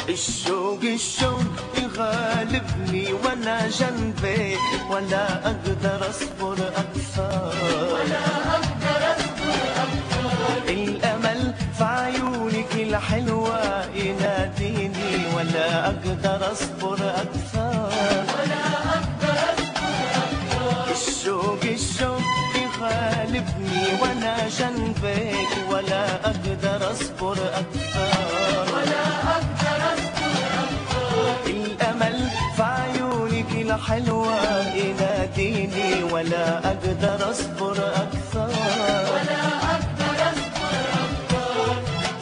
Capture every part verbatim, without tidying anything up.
الشوق الشوق يغالبني وانا جنبك، ولا اقدر اصبر اكثر، ولا اقدر اصبر اكثر. الامل في عيونك الحلوة يناديني، ولا اقدر اصبر اكثر، ولا اقدر اصبر اكثر. الشوق الشوق يغالبني وانا جنبك، ولا اقدر اصبر اكثر، ولا اقدر اصبر اكثر. الامل في عيونك الحلوة يناديني، ولا اقدر اصبر اكثر، ولا اقدر اصبر اكثر.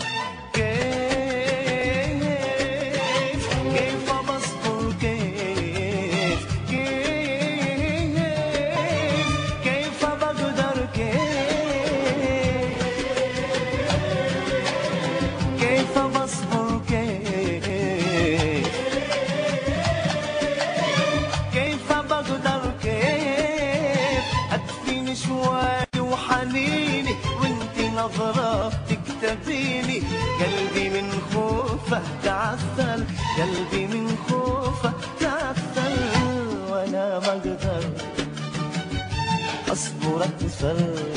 كيف كيف بصبر، كيف كيف كيف بقدر، كيف كيف بصبر، كيف كيف بقدر، كيف أدفين شوي وحنيني وانتي نظراتك تبيني، قلبي من خوفه تعثر، قلبي من خوفه تعثر، وانا ما اقدر اصبر اكثر،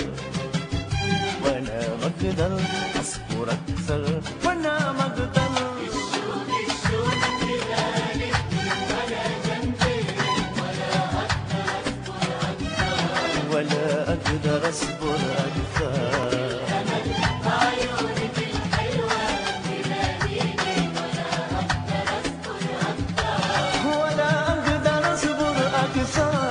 وانا ما اقدر اصبر اكثر، وانا ما اقدر. الشوق الشوق يغالبني وانا جنبك، ولا اقدر اصبر اكثر. ولا اقدر اصبر اكثر، الامل بعيونك الحلوة تناديني، ولا اقدر اصبر اكثر. ولا اقدر اصبر اكثر.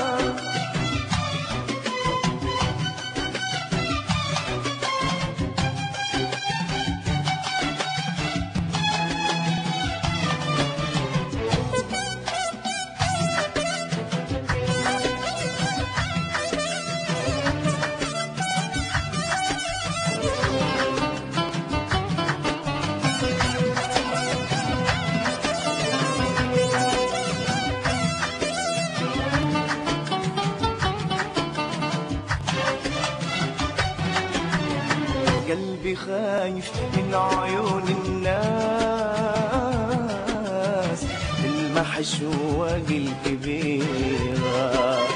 قلبي خايف من عيون الناس، المحشوق الكبيرة،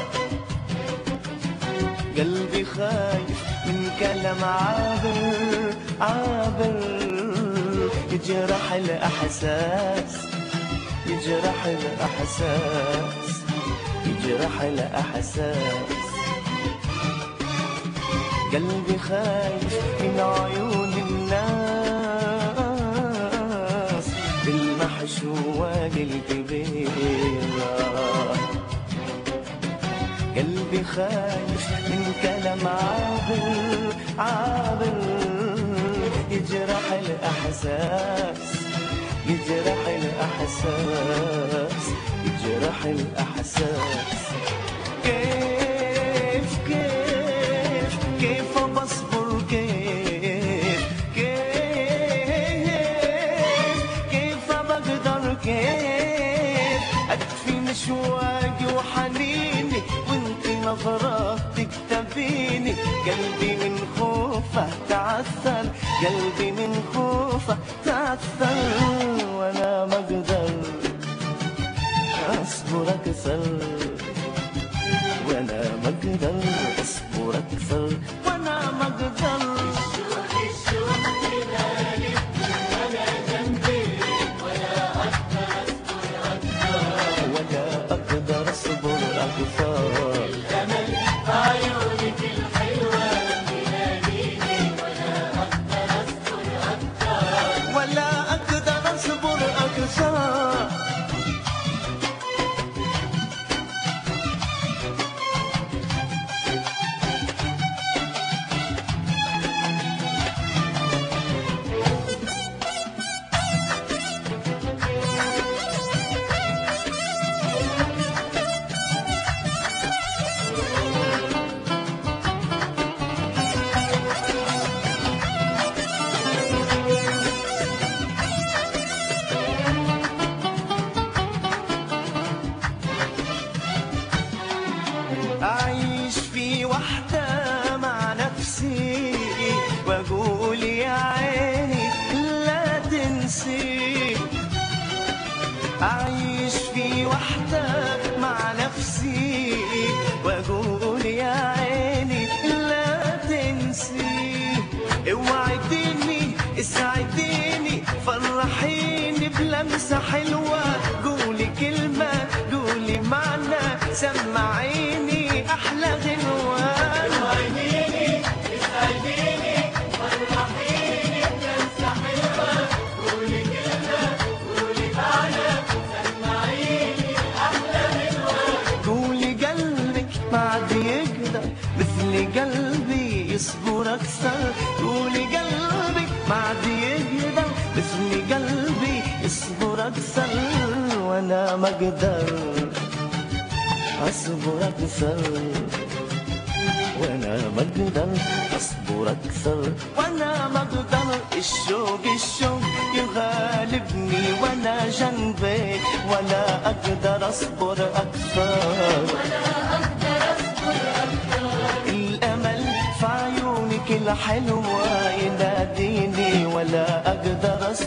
قلبي خايف من كلام عابر عابر، يجرح الأحساس، يجرح الأحساس، يجرح الأحساس، قلبي خايف من عيون الناس، بالمحشوق الكبيرة، قلبي خايف من كلام عابر عابر، يجرح الأحساس، يجرح الأحساس، يجرح الأحساس. كيف كيف كيف بصبر، كيف كيف كيف بقدر، كيف أدفن شواقي وحنيني وانتي نظراتك تبيني، قلبي من خوفه تعثر، قلبي من خوفه تعثر، وانا ما اقدر اصبر اكثر، وانا ما اقدر اصبر اكثر، وانا ما اقدر. الشوق الشوق يغالبني وانا جنبك، ولا اقدر اصبر اكثر. ولا اقدر اصبر اكثر، الامل بعيونك الحلوة تناديني، ولا اقدر اصبر اكثر. ولا اقدر اصبر أعيش في وحدة مع نفسي وأقول يا عيني لا تنسي. اوعديني اسعديني فرحيني بلمسة حلوة، قولي كلمة قولي معنى سمعيني أحلى غنوة. اوعديني اسعديني فرحيني بلمسة حلوة، قولي كلمة قولي معنى سمعيني أحلى غنوة. قولي قلبك ما عاد يقدر مثل قلبي يصبر أكثر، قولي قلبك ما عاد يقدر مثل قلبي يصبر أكثر، وأنا ما أقدر أصبر أكثر، وأنا ما أقدر أصبر أكثر، وأنا ما أقدر. الشوق الشوق يغالبني وأنا جنبك ولا أقدر أصبر أكثر، الأمل في عيونك الحلوة يناديني ولا أقدر